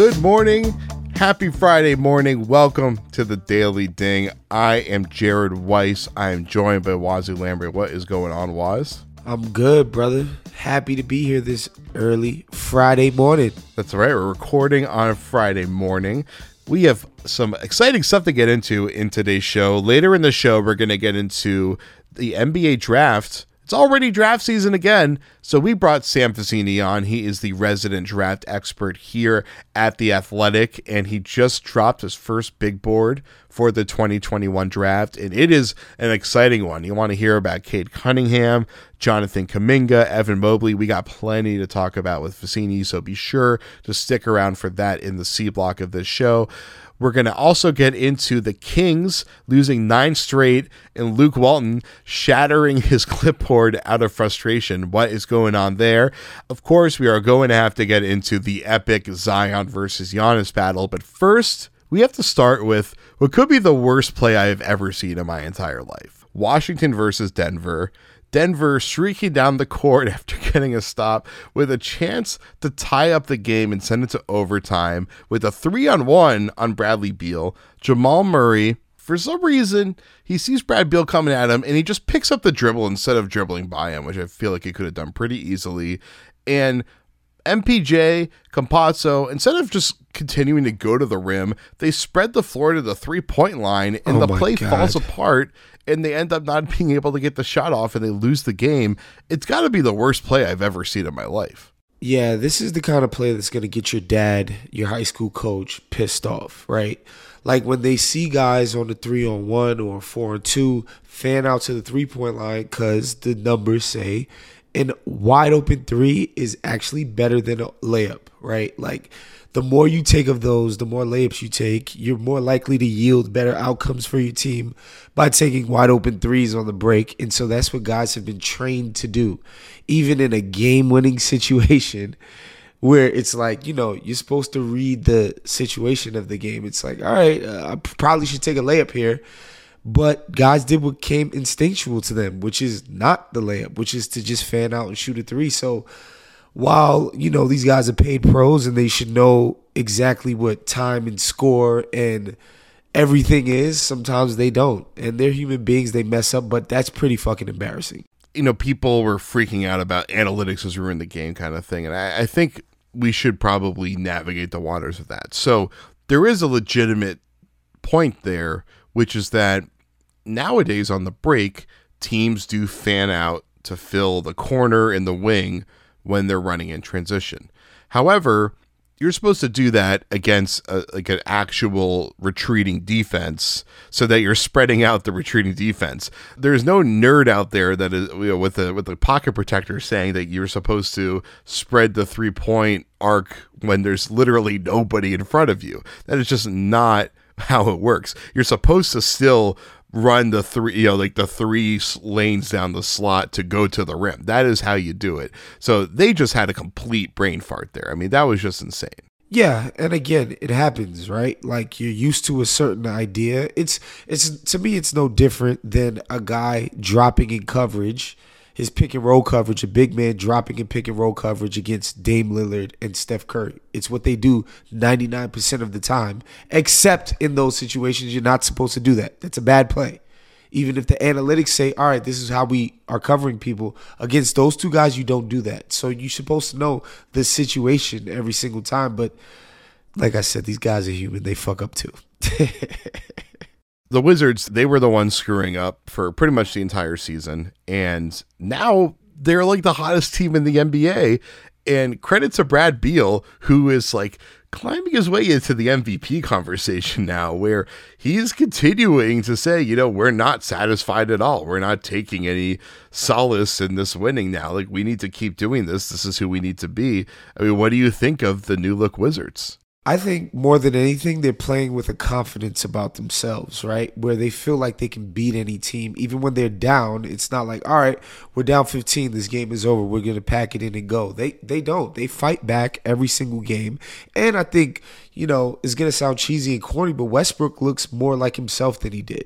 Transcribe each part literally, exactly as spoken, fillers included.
Good morning. Happy Friday morning. Welcome to the Daily Ding. I am Jared Weiss. I am joined by Wazzy Lambert. What is going on, Waz? I'm good, brother. Happy to be here this early Friday morning. That's right. We're recording on a Friday morning. We have some exciting stuff to get into in today's show. Later in the show, we're going to get into the N B A draft. It's already draft season again, so we brought Sam Vecenie on. He is the resident draft expert here at The Athletic, and he just dropped his first big board for the twenty twenty-one draft, and it is an exciting one. You want to hear about Cade Cunningham, Jonathan Kuminga, Evan Mobley. We got plenty to talk about with Vecenie, so be sure to stick around for that in the C block of this show. We're going to also get into the Kings losing nine straight and Luke Walton shattering his clipboard out of frustration. What is going on there? Of course, we are going to have to get into the epic Zion versus Giannis battle. But first, we have to start with what could be the worst play I have ever seen in my entire life. Washington versus Denver. Denver streaking down the court after getting a stop with a chance to tie up the game and send it to overtime with a three-on-one on Bradley Beal. Jamal Murray, for some reason, he sees Brad Beal coming at him, and he just picks up the dribble instead of dribbling by him, which I feel like he could have done pretty easily. And M P J, Campazzo, instead of just continuing to go to the rim, they spread the floor to the three-point line, and oh the play God. falls apart, and they end up not being able to get the shot off, and they lose the game. It's got to be the worst play I've ever seen in my life. Yeah, this is the kind of play that's going to get your dad, your high school coach, pissed off, right? Like when they see guys on the three-on-one or four-on-two fan out to the three-point line because the numbers say an wide open three is actually better than a layup, right? Like the more you take of those, the more layups you take, you're more likely to yield better outcomes for your team by taking wide open threes on the break. And so that's what guys have been trained to do. Even in a game-winning situation where it's like, you know, you're supposed to read the situation of the game. It's like, all right, uh, I probably should take a layup here. But guys did what came instinctual to them, which is not the layup, which is to just fan out and shoot a three. So while, you know, these guys are paid pros and they should know exactly what time and score and everything is, sometimes they don't. And they're human beings, they mess up, but that's pretty fucking embarrassing. You know, people were freaking out about analytics has ruined the game kind of thing. And I, I think we should probably navigate the waters of that. So there is a legitimate point there, which is that nowadays on the break, teams do fan out to fill the corner and the wing when they're running in transition. However, you're supposed to do that against a, like an actual retreating defense so that you're spreading out the retreating defense. There's no nerd out there that is, you know, with a with a pocket protector saying that you're supposed to spread the three-point arc when there's literally nobody in front of you. That is just not how it works. You're supposed to still run the three, you know, like the three lanes down the slot to go to the rim. That is how you do it. So they just had a complete brain fart there. I mean, that was just insane. Yeah, and again, it happens, right? Like you're used to a certain idea. It's it's to me, it's no different than a guy dropping in coverage, his pick and roll coverage, a big man dropping in pick and roll coverage against Dame Lillard and Steph Curry. It's what they do ninety-nine percent of the time, except in those situations you're not supposed to do that. That's a bad play. Even if the analytics say, all right, this is how we are covering people, against those two guys, you don't do that. So you're supposed to know the situation every single time. But like I said, these guys are human. They fuck up too. The Wizards, they were the ones screwing up for pretty much the entire season. And now they're like the hottest team in the N B A. And credit to Brad Beal, who is like climbing his way into the M V P conversation now, where he's continuing to say, you know, we're not satisfied at all. We're not taking any solace in this winning now. Like, we need to keep doing this. This is who we need to be. I mean, what do you think of the new look Wizards? I think more than anything, they're playing with a confidence about themselves, right? Where they feel like they can beat any team. Even when they're down, it's not like, all right, we're down fifteen, this game is over, we're going to pack it in and go. They they don't. They fight back every single game. And I think, you know, it's going to sound cheesy and corny, but Westbrook looks more like himself than he did.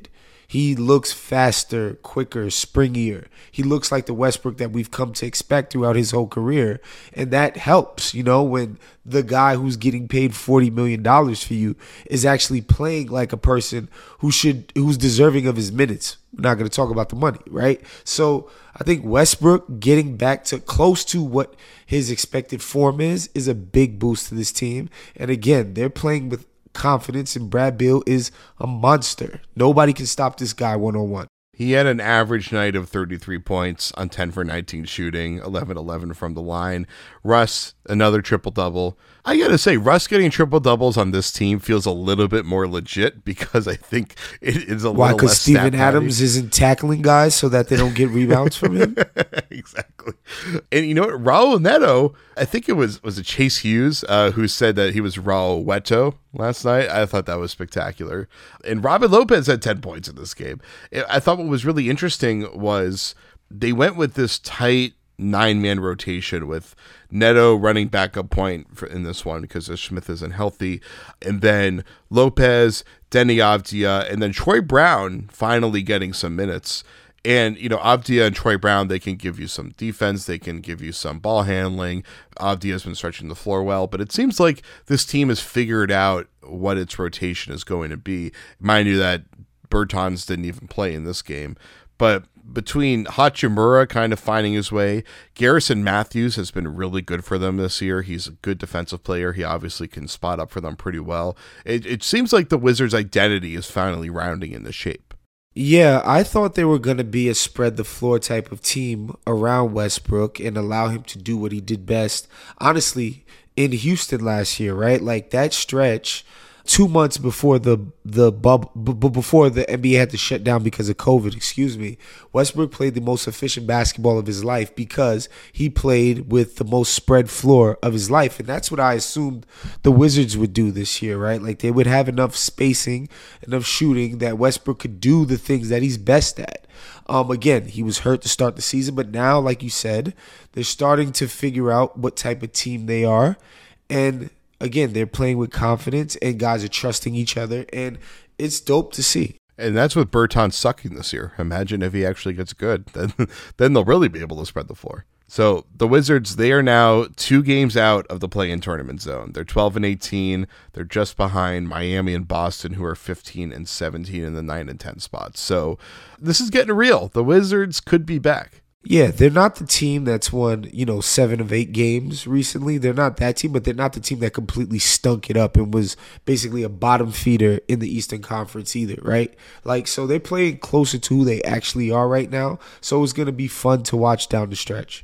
He looks faster, quicker, springier. He looks like the Westbrook that we've come to expect throughout his whole career. And that helps, you know, when the guy who's getting paid forty million dollars for you is actually playing like a person who should, who's deserving of his minutes. We're not going to talk about the money, right? So I think Westbrook getting back to close to what his expected form is, is a big boost to this team. And again, they're playing with confidence, and Brad Beal is a monster. Nobody can stop this guy one-on-one. He had an average night of thirty-three points on ten for nineteen shooting, eleven eleven from the line. Russ, another triple-double. I got to say, Russ getting triple-doubles on this team feels a little bit more legit because I think it is a Why, little less because Steven stat Adams patty. isn't tackling guys so that they don't get rebounds from him? Exactly. And you know what? Raul Neto, I think it was, was it Chase Hughes uh, who said that he was Raul Weto last night. I thought that was spectacular. And Robin Lopez had ten points in this game. I thought what was really interesting was they went with this tight nine-man rotation with Neto running backup point for, in this one because Smith isn't healthy, and then Lopez, Denny Avdia, and then Troy Brown finally getting some minutes. And, you know, Avdia and Troy Brown, they can give you some defense. They can give you some ball handling. Avdia has been stretching the floor well. But it seems like this team has figured out what its rotation is going to be. Mind you that Bertans didn't even play in this game. But between Hachimura kind of finding his way, Garrison Matthews has been really good for them this year. He's a good defensive player. He obviously can spot up for them pretty well. It, it seems like the Wizards' identity is finally rounding into shape. Yeah, I thought they were going to be a spread the floor type of team around Westbrook and allow him to do what he did best. Honestly, in Houston last year, right? Like that stretch, two months before the the bub, b- before the N B A had to shut down because of COVID, excuse me, Westbrook played the most efficient basketball of his life because he played with the most spread floor of his life. And that's what I assumed the Wizards would do this year, right? Like they would have enough spacing, enough shooting that Westbrook could do the things that he's best at. Um, again, he was hurt to start the season, but now, like you said, they're starting to figure out what type of team they are. And again, they're playing with confidence and guys are trusting each other, and it's dope to see. And that's with Bertans sucking this year. Imagine if he actually gets good. Then, then they'll really be able to spread the floor. So the Wizards, they are now two games out of the play-in tournament zone. They're twelve and eighteen. They're just behind Miami and Boston, who are fifteen and seventeen in the nine and ten spots. So this is getting real. The Wizards could be back. Yeah, they're not the team that's won, you know, seven of eight games recently. They're not that team, but they're not the team that completely stunk it up and was basically a bottom feeder in the Eastern Conference either, right? Like, so they're playing closer to who they actually are right now. So it's going to be fun to watch down the stretch.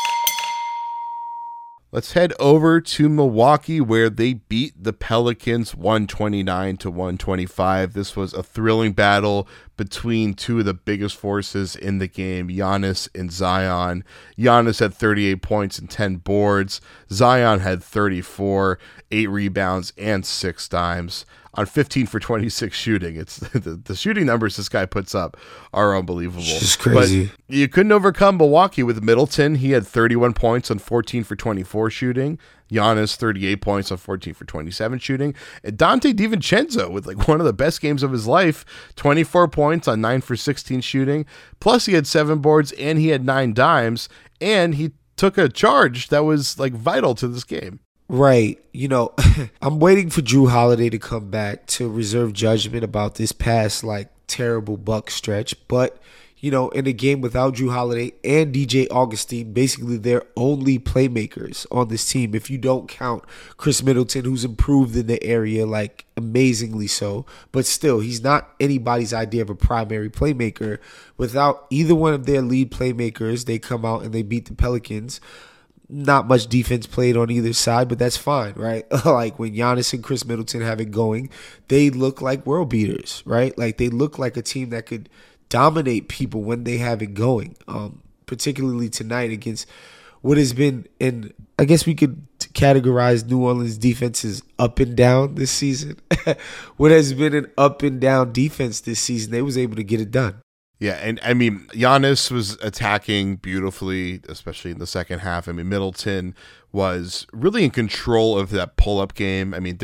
Let's head over to Milwaukee, where they beat the Pelicans one twenty-nine to one twenty-five. This was a thrilling battle between two of the biggest forces in the game, Giannis and Zion. Giannis had thirty-eight points and ten boards. Zion had thirty-four, eight rebounds, and six dimes on fifteen for twenty-six shooting. It's the, the shooting numbers this guy puts up are unbelievable. It's just crazy. But you couldn't overcome Milwaukee with Middleton. He had thirty-one points on fourteen for twenty-four shooting. Giannis, thirty-eight points on fourteen for twenty-seven shooting. And Dante DiVincenzo with like one of the best games of his life, twenty-four points on nine for sixteen shooting. Plus he had seven boards and he had nine dimes. And he took a charge that was like vital to this game. Right. You know, I'm waiting for Jrue Holiday to come back to reserve judgment about this past, like, terrible Buck stretch. But, you know, in a game without Jrue Holiday and D J Augustine, basically they're only playmakers on this team. If you don't count Chris Middleton, who's improved in the area, like, amazingly so. But still, he's not anybody's idea of a primary playmaker. Without either one of their lead playmakers, they come out and they beat the Pelicans. Not much defense played on either side, but that's fine, right? Like when Giannis and Chris Middleton have it going, they look like world beaters, right? Like they look like a team that could dominate people when they have it going, um, particularly tonight against what has been, and I guess we could categorize New Orleans defense as up and down this season. What has been an up and down defense this season, they was able to get it done. Yeah, and I mean, Giannis was attacking beautifully, especially in the second half. I mean, Middleton was really in control of that pull-up game. I mean, there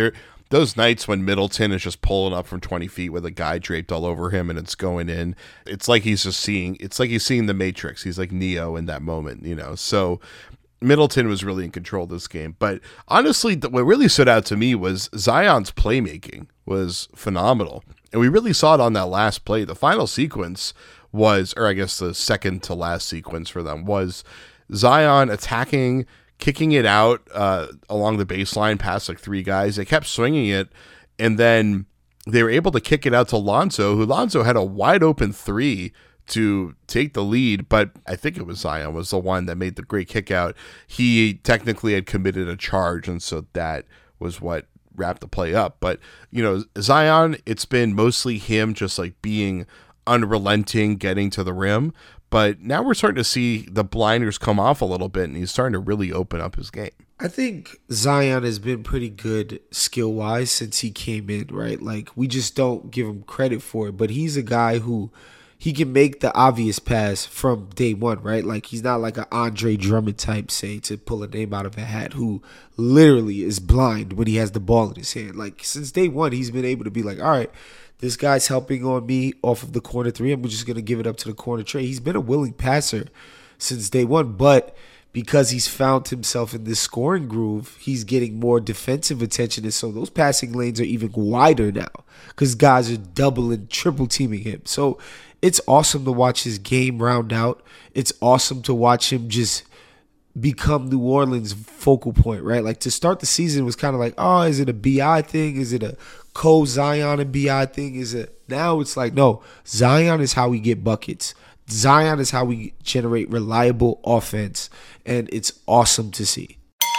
those nights when Middleton is just pulling up from twenty feet with a guy draped all over him and it's going in, it's like he's just seeing, it's like he's seeing the Matrix. He's like Neo in that moment, you know? So Middleton was really in control of this game. But honestly, what really stood out to me was Zion's playmaking was phenomenal. And we really saw it on that last play. The final sequence was, or I guess the second to last sequence for them was Zion attacking, kicking it out uh, along the baseline past like three guys. They kept swinging it, and then they were able to kick it out to Lonzo, who Lonzo had a wide open three to take the lead, but I think it was Zion was the one that made the great kick out. He technically had committed a charge, and so that was what wrapped the play up. But, you know, Zion, it's been mostly him just like being unrelenting, getting to the rim. But now we're starting to see the blinders come off a little bit, and he's starting to really open up his game. I think Zion has been pretty good skill-wise since he came in, right? Like, we just don't give him credit for it. But he's a guy who he can make the obvious pass from day one, right? Like, he's not like an Andre Drummond type, say, to pull a name out of a hat, who literally is blind when he has the ball in his hand. Like, since day one, he's been able to be like, all right, this guy's helping on me off of the corner three. I'm just going to give it up to the corner tray. He's been a willing passer since day one, but because he's found himself in this scoring groove, he's getting more defensive attention. And so those passing lanes are even wider now because guys are double and triple teaming him. So it's awesome to watch his game round out. It's awesome to watch him just become New Orleans' focal point, right? Like, to start the season was kind of like, oh, is it a B I thing? Is it a co-Zion and B I thing? Is it? Now it's like, no, Zion is how we get buckets. Zion is how we generate reliable offense, and it's awesome to see.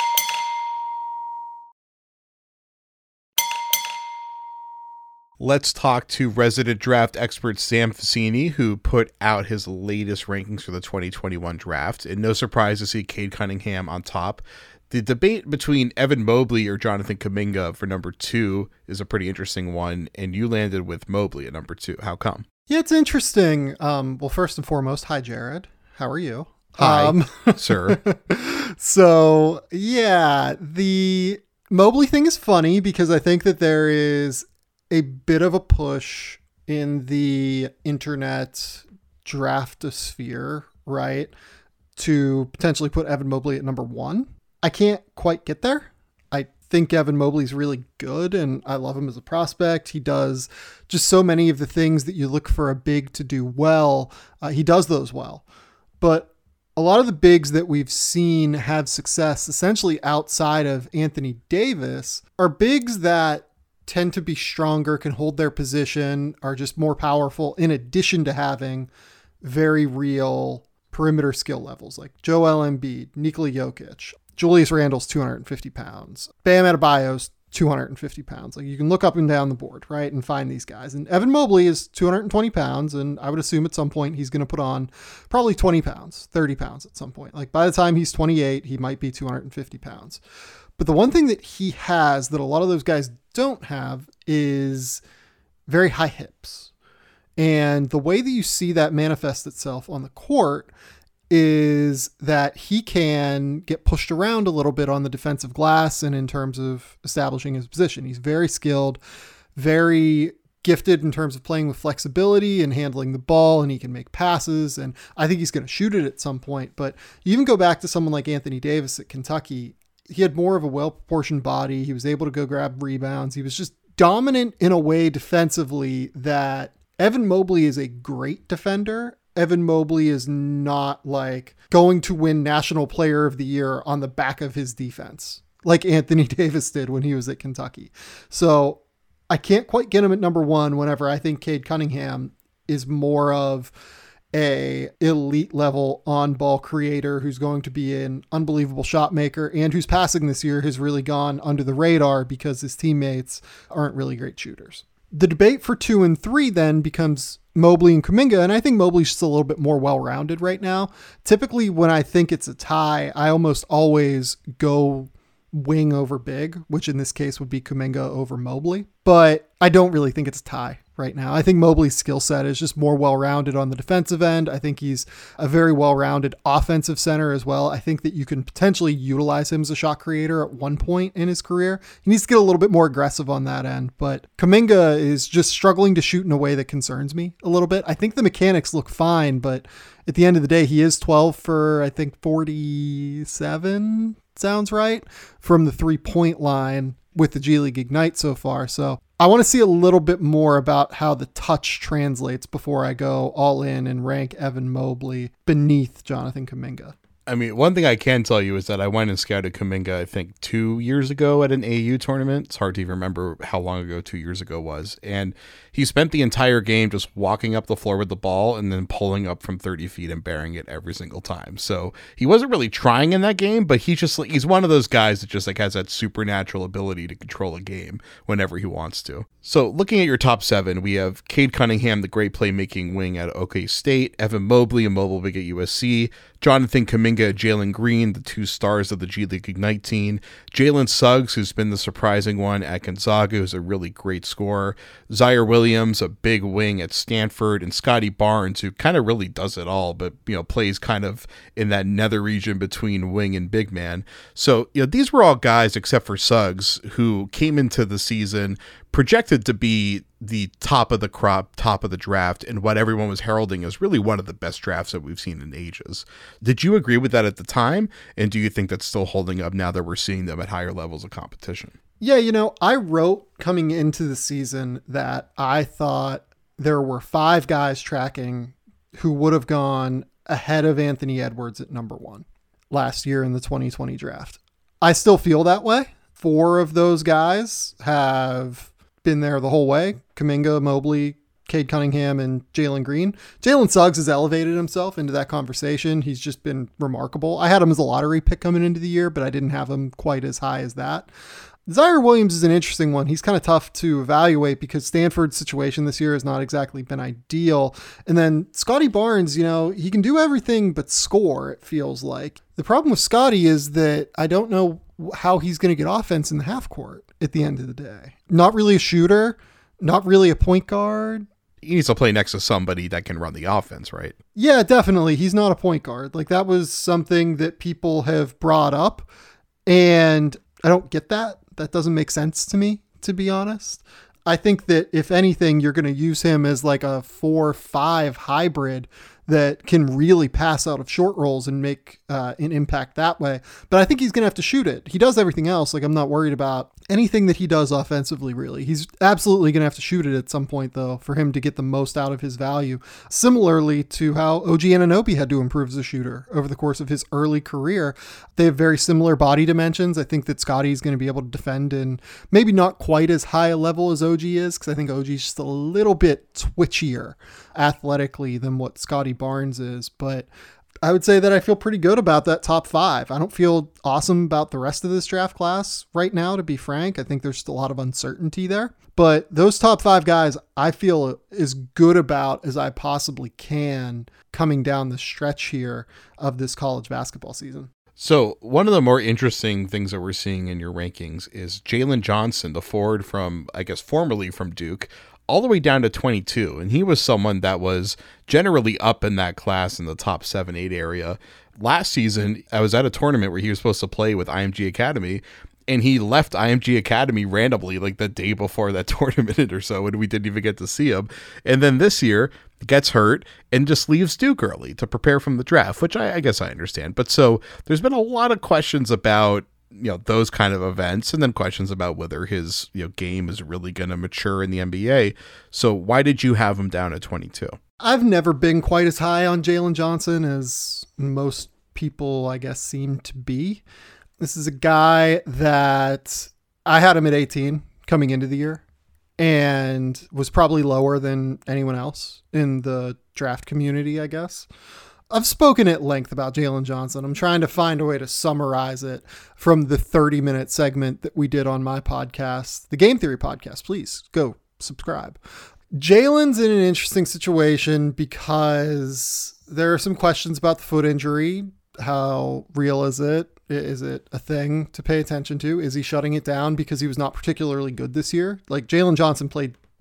Let's talk to resident draft expert Sam Vecenie, who put out his latest rankings for the twenty twenty-one draft. And no surprise to see Cade Cunningham on top. The debate between Evan Mobley or Jonathan Kuminga for number two is a pretty interesting one, and you landed with Mobley at number two. How come? Yeah, it's interesting. Um, well, first and foremost, hi, Jared. How are you? Hi, um, sir. So, yeah, the Mobley thing is funny because I think that there is a bit of a push in the internet draftosphere, right, to potentially put Evan Mobley at number one. I can't quite get there. I think Evan Mobley's really good, and I love him as a prospect. He does just so many of the things that you look for a big to do well. Uh, he does those well. But a lot of the bigs that we've seen have success, essentially outside of Anthony Davis, are bigs that tend to be stronger, can hold their position, are just more powerful, in addition to having very real perimeter skill levels like Joel Embiid, Nikola Jokic. Julius Randle's two hundred fifty pounds. Bam Adebayo's two hundred fifty pounds. Like, you can look up and down the board, right, and find these guys. And Evan Mobley is two hundred twenty pounds, and I would assume at some point he's going to put on probably twenty pounds, thirty pounds at some point. Like, by the time he's twenty-eight, he might be two hundred fifty pounds. But the one thing that he has that a lot of those guys don't have is very high hips. And the way that you see that manifest itself on the court is that he can get pushed around a little bit on the defensive glass and in terms of establishing his position. He's very skilled, very gifted in terms of playing with flexibility and handling the ball, and he can make passes. And I think he's going to shoot it at some point. But you even go back to someone like Anthony Davis at Kentucky. He had more of a well-proportioned body. He was able to go grab rebounds. He was just dominant in a way defensively that Evan Mobley is a great defender. Evan Mobley is not like going to win National Player of the Year on the back of his defense, like Anthony Davis did when he was at Kentucky. So I can't quite get him at number one whenever I think Cade Cunningham is more of a elite level on ball creator who's going to be an unbelievable shot maker, and whose passing this year has really gone under the radar because his teammates aren't really great shooters. The debate for two and three then becomes Mobley and Kuminga, and I think Mobley's just a little bit more well-rounded right now. Typically, when I think it's a tie, I almost always go wing over big, which in this case would be Kuminga over Mobley. But I don't really think it's a tie right now. I think Mobley's skill set is just more well-rounded on the defensive end. I think he's a very well-rounded offensive center as well. I think that you can potentially utilize him as a shot creator at one point in his career. He needs to get a little bit more aggressive on that end, but Kuminga is just struggling to shoot in a way that concerns me a little bit. I think the mechanics look fine, but at the end of the day, he is twelve for, I think, forty-seven, sounds right, from the three-point line with the G League Ignite so far. So I want to see a little bit more about how the touch translates before I go all in and rank Evan Mobley beneath Jonathan Kuminga. I mean, one thing I can tell you is that I went and scouted Kuminga, I think, two years ago at an A U tournament. It's hard to even remember how long ago two years ago was. And he spent the entire game just walking up the floor with the ball and then pulling up from thirty feet and bearing it every single time. So he wasn't really trying in that game, but he just like he's one of those guys that just like has that supernatural ability to control a game whenever he wants to. So looking at your top seven, we have Cade Cunningham, the great playmaking wing at OK State, Evan Mobley, a mobile big at U S C, Jonathan Kuminga, Jalen Green, the two stars of the G League Ignite team, Jalen Suggs, who's been the surprising one at Gonzaga, who's a really great scorer, Zaire Williams, a big wing at Stanford, and Scotty Barnes, who kind of really does it all, but you know plays kind of in that nether region between wing and big man. So you know these were all guys except for Suggs who came into the season projected to be the top of the crop, top of the draft, and what everyone was heralding as really one of the best drafts that we've seen in ages. Did you agree with that at the time? And do you think that's still holding up now that we're seeing them at higher levels of competition? Yeah, you know, I wrote coming into the season that I thought there were five guys tracking who would have gone ahead of Anthony Edwards at number one last year in the twenty twenty draft. I still feel that way. Four of those guys have been there the whole way. Kuminga, Mobley, Cade Cunningham, and Jalen Green. Jalen Suggs has elevated himself into that conversation. He's just been remarkable. I had him as a lottery pick coming into the year, but I didn't have him quite as high as that. Zaire Williams is an interesting one. He's kind of tough to evaluate because Stanford's situation this year has not exactly been ideal. And then Scotty Barnes, you know, he can do everything but score, it feels like. The problem with Scotty is that I don't know how he's going to get offense in the half court at the end of the day. Not really a shooter, not really a point guard. He needs to play next to somebody that can run the offense, right? Yeah, definitely. He's not a point guard. Like that was something that people have brought up and I don't get that. That doesn't make sense to me, to be honest. I think that if anything, you're going to use him as like a four five hybrid that can really pass out of short rolls and make uh, an impact that way. But I think he's going to have to shoot it. He does everything else. Like I'm not worried about anything that he does offensively, really. He's absolutely going to have to shoot it at some point, though, for him to get the most out of his value. Similarly to how O G Anunoby had to improve as a shooter over the course of his early career. They have very similar body dimensions. I think that Scotty's going to be able to defend in maybe not quite as high a level as O G is, because I think O G's just a little bit twitchier athletically than what Scotty Barnes is. But I would say that I feel pretty good about that top five. I don't feel awesome about the rest of this draft class right now, to be frank. I think there's still a lot of uncertainty there. But those top five guys, I feel as good about as I possibly can coming down the stretch here of this college basketball season. So one of the more interesting things that we're seeing in your rankings is Jalen Johnson, the forward from, I guess, formerly from Duke, all the way down to twenty-two. And he was someone that was generally up in that class in the top seven, eight area. Last season, I was at a tournament where he was supposed to play with I M G Academy, and he left I M G Academy randomly like the day before that tournament or so, and we didn't even get to see him. And then this year gets hurt and just leaves Duke early to prepare from the draft, which I, I guess I understand. But so there's been a lot of questions about you know those kind of events, and then questions about whether his you know game is really going to mature in the N B A. So why did you have him down at twenty-two? I've never been quite as high on Jalen Johnson as most people, I guess, seem to be. This is a guy that I had him at eighteen coming into the year and was probably lower than anyone else in the draft community, I guess. I've spoken at length about Jalen Johnson. I'm trying to find a way to summarize it from the thirty minute segment that we did on my podcast, the Game Theory podcast. Please go subscribe. Jalen's in an interesting situation because there are some questions about the foot injury. How real is it? Is it a thing to pay attention to? Is he shutting it down because he was not particularly good this year? Like Jalen Johnson played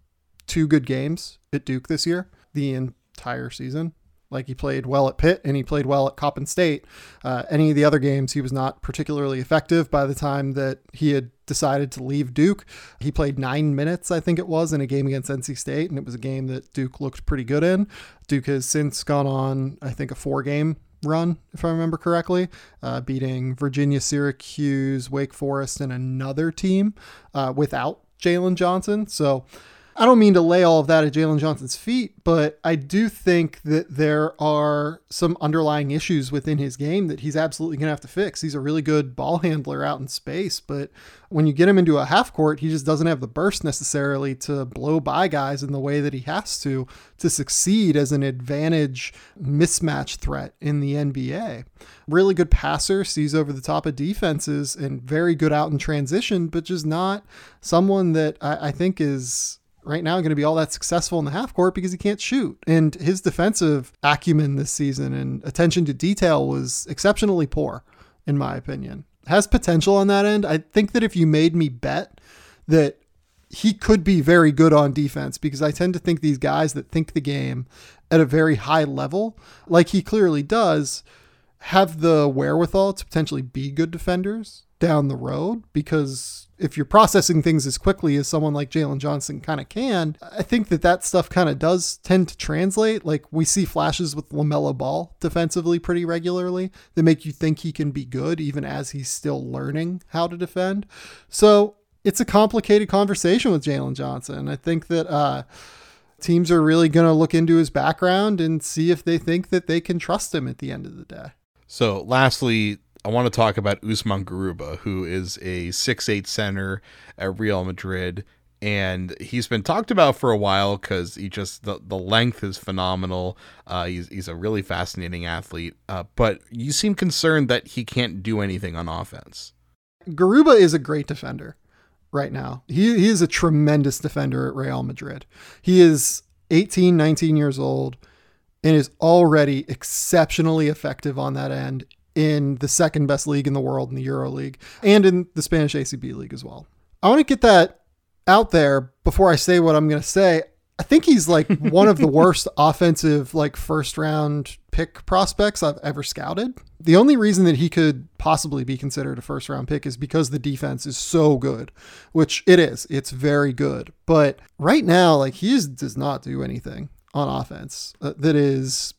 two good games at Duke this year, the entire season. Like, he played well at Pitt and he played well at Coppin State. Uh, any of the other games, he was not particularly effective by the time that he had decided to leave Duke. He played nine minutes, I think it was, in a game against N C State, and it was a game that Duke looked pretty good in. Duke has since gone on, I think, a four-game run, if I remember correctly, uh, beating Virginia, Syracuse, Wake Forest, and another team uh, without Jalen Johnson. So I don't mean to lay all of that at Jalen Johnson's feet, but I do think that there are some underlying issues within his game that he's absolutely going to have to fix. He's a really good ball handler out in space, but when you get him into a half court, he just doesn't have the burst necessarily to blow by guys in the way that he has to, to succeed as an advantage mismatch threat in the N B A. Really good passer, sees over the top of defenses, and very good out in transition, but just not someone that I, I think is right now going to be all that successful in the half court because he can't shoot. And his defensive acumen this season and attention to detail was exceptionally poor, in my opinion. Has potential on that end. I think that if you made me bet that he could be very good on defense, because I tend to think these guys that think the game at a very high level, like he clearly does, have the wherewithal to potentially be good defenders down the road, because if you're processing things as quickly as someone like Jalen Johnson kind of can, I think that that stuff kind of does tend to translate. Like, we see flashes with LaMelo Ball defensively pretty regularly that make you think he can be good even as he's still learning how to defend. So it's a complicated conversation with Jalen Johnson. I think that uh, teams are really going to look into his background and see if they think that they can trust him at the end of the day. So lastly, I want to talk about Usman Garuba, who is a six eight center at Real Madrid. And he's been talked about for a while because he just, the, the length is phenomenal. Uh, he's, he's a really fascinating athlete. Uh, but you seem concerned that he can't do anything on offense. Garuba is a great defender right now. He, he is a tremendous defender at Real Madrid. He is eighteen, nineteen years old and is already exceptionally effective on that end in the second best league in the world, in the Euro League, and in the Spanish A C B League as well. I want to get that out there before I say what I'm going to say. I think he's like one of the worst offensive, like first round pick prospects I've ever scouted. The only reason that he could possibly be considered a first round pick is because the defense is so good, which it is. It's very good. But right now, like, he just does not do anything on offense uh, that is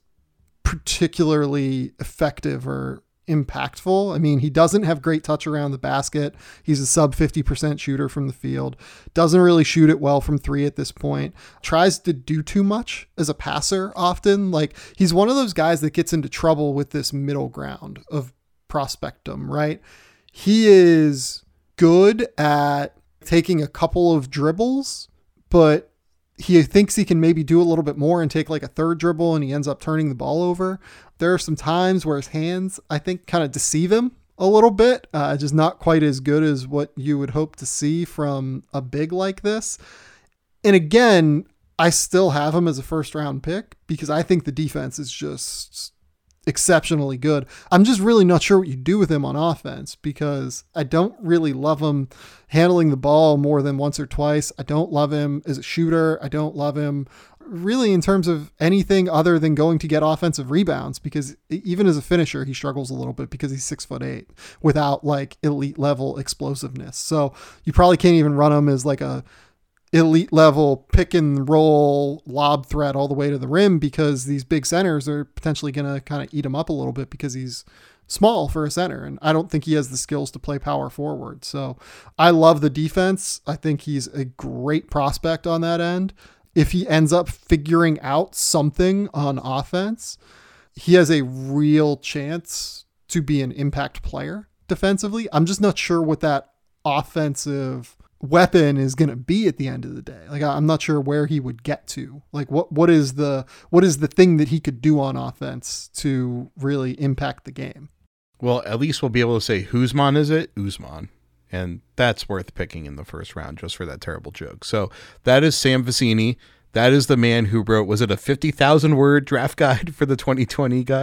particularly effective or impactful. I mean, he doesn't have great touch around the basket. He's a sub fifty percent shooter from the field. Doesn't really shoot it well from three at this point. Tries to do too much as a passer often. Like, he's one of those guys that gets into trouble with this middle ground of prospectum, right? He is good at taking a couple of dribbles, but he thinks he can maybe do a little bit more and take like a third dribble, and he ends up turning the ball over. There are some times where his hands, I think, kind of deceive him a little bit. Uh, just not quite as good as what you would hope to see from a big like this. And again, I still have him as a first round pick because I think the defense is just exceptionally good. I'm just really not sure what you do with him on offense because I don't really love him handling the ball more than once or twice. I don't love him as a shooter. I don't love him really in terms of anything other than going to get offensive rebounds, because even as a finisher, he struggles a little bit because he's six foot eight without like elite level explosiveness. So you probably can't even run him as like a elite level pick and roll lob threat all the way to the rim, because these big centers are potentially going to kind of eat him up a little bit because he's small for a center. And I don't think he has the skills to play power forward. So I love the defense. I think he's a great prospect on that end. If he ends up figuring out something on offense, he has a real chance to be an impact player defensively. I'm just not sure what that offensive weapon is going to be at the end of the day. Like, I'm not sure where he would get to. Like, what, what is the, what is the thing that he could do on offense to really impact the game? Well, at least we'll be able to say, Usman is it? Usman. And that's worth picking in the first round just for that terrible joke. So that is Sam Vecenie. That is the man who wrote, was it a fifty thousand word draft guide for the twenty twenty guide?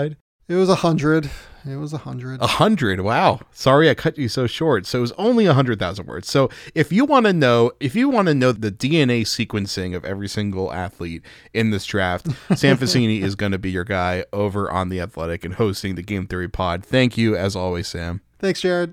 It was a hundred. It was a hundred. A hundred. Wow. Sorry I cut you so short. So it was only a hundred thousand words. So if you want to know, if you want to know the D N A sequencing of every single athlete in this draft, Sam Vecenie is going to be your guy over on The Athletic and hosting the Game Theory Pod. Thank you as always, Sam. Thanks, Jared.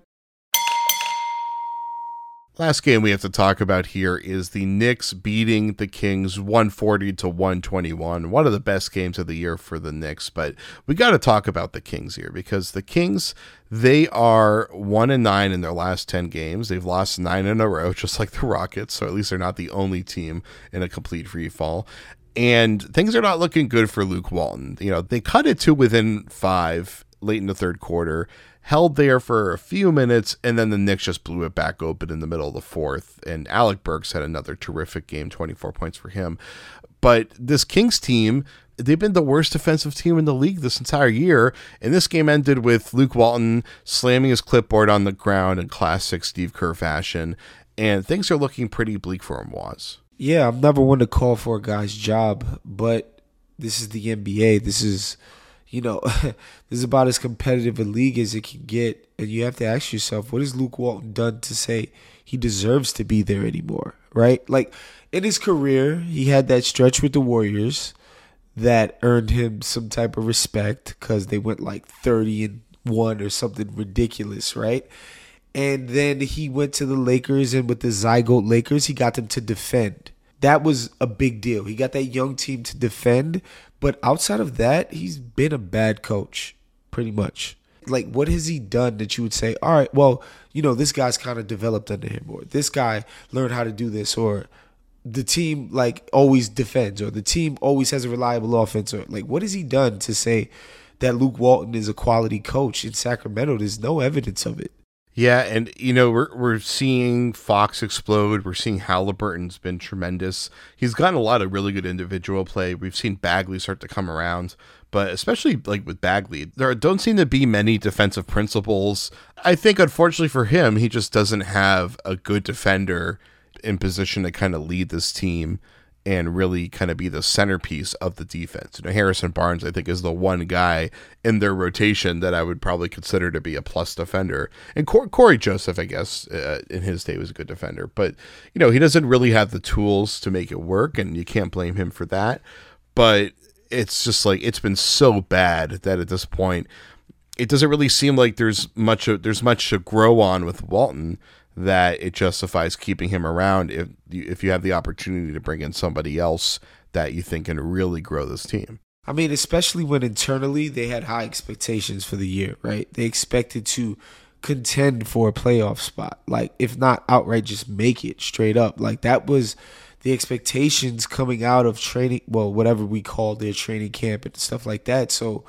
Last game we have to talk about here is the Knicks beating the Kings one forty to one twenty-one. One of the best games of the year for the Knicks, but we got to talk about the Kings here because the Kings, they are one and nine in their last ten games. They've lost nine in a row, just like the Rockets, so at least they're not the only team in a complete free fall. And things are not looking good for Luke Walton. You know, they cut it to within five late in the third quarter, held there for a few minutes, and then the Knicks just blew it back open in the middle of the fourth. And Alec Burks had another terrific game, twenty-four points for him. But this Kings team, they've been the worst defensive team in the league this entire year. And this game ended with Luke Walton slamming his clipboard on the ground in classic Steve Kerr fashion. And things are looking pretty bleak for him, Waz. Yeah, I'm never one to call for a guy's job, but this is the N B A. This is... You know, this is about as competitive a league as it can get. And you have to ask yourself, what has Luke Walton done to say he deserves to be there anymore, right? Like, in his career, he had that stretch with the Warriors that earned him some type of respect because they went like thirty and one or something ridiculous, right? And then he went to the Lakers, and with the Zygote Lakers, he got them to defend. That was a big deal. He got that young team to defend. But outside of that, he's been a bad coach, pretty much. Like, what has he done that you would say, all right, well, you know, this guy's kind of developed under him, or this guy learned how to do this, or the team, like, always defends, or the team always has a reliable offense, or, like, what has he done to say that Luke Walton is a quality coach in Sacramento? There's no evidence of it. Yeah, and, you know, we're we're seeing Fox explode. We're seeing Halliburton's been tremendous. He's gotten a lot of really good individual play. We've seen Bagley start to come around, but especially, like, with Bagley, there don't seem to be many defensive principles. I think, unfortunately for him, he just doesn't have a good defender in position to kind of lead this team and really kind of be the centerpiece of the defense. You know, Harrison Barnes, I think, is the one guy in their rotation that I would probably consider to be a plus defender. And Cor- Corey Joseph, I guess, uh, in his day was a good defender. But, you know, he doesn't really have the tools to make it work, and you can't blame him for that. But it's just like, it's been so bad that at this point, it doesn't really seem like there's much, there's much to grow on with Walton, that it justifies keeping him around if you, if you have the opportunity to bring in somebody else that you think can really grow this team. I mean, especially when internally they had high expectations for the year, right? They expected to contend for a playoff spot, like if not outright just make it straight up. Like that was the expectations coming out of training, well, whatever we call their training camp and stuff like that. So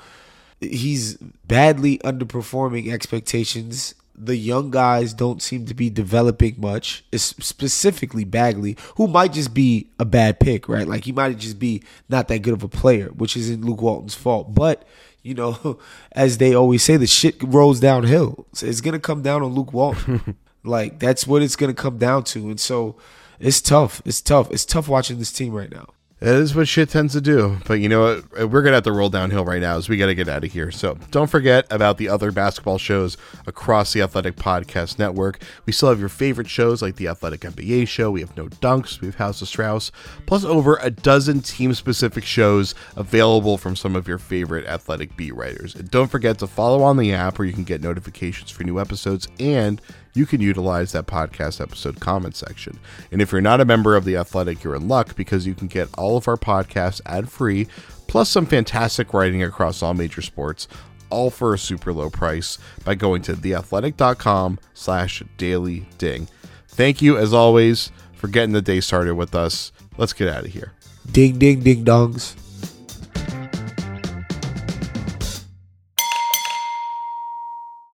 he's badly underperforming expectations. The young guys don't seem to be developing much, specifically Bagley, who might just be a bad pick, right? Like he might just be not that good of a player, which isn't Luke Walton's fault. But, you know, as they always say, the shit rolls downhill. So it's going to come down on Luke Walton. Like that's what it's going to come down to. And so it's tough. It's tough. It's tough watching this team right now. That is what shit tends to do. But you know what? We're going to have to roll downhill right now as we got to get out of here. So don't forget about the other basketball shows across the Athletic Podcast Network. We still have your favorite shows like the Athletic N B A show. We have No Dunks. We have House of Strauss. Plus over a dozen team-specific shows available from some of your favorite Athletic beat writers. And don't forget to follow on the app where you can get notifications for new episodes, and you can utilize that podcast episode comment section. And if you're not a member of The Athletic, you're in luck because you can get all of our podcasts ad-free, plus some fantastic writing across all major sports, all for a super low price by going to theathletic.com slash daily ding. Thank you, as always, for getting the day started with us. Let's get out of here. Ding, ding, ding dongs.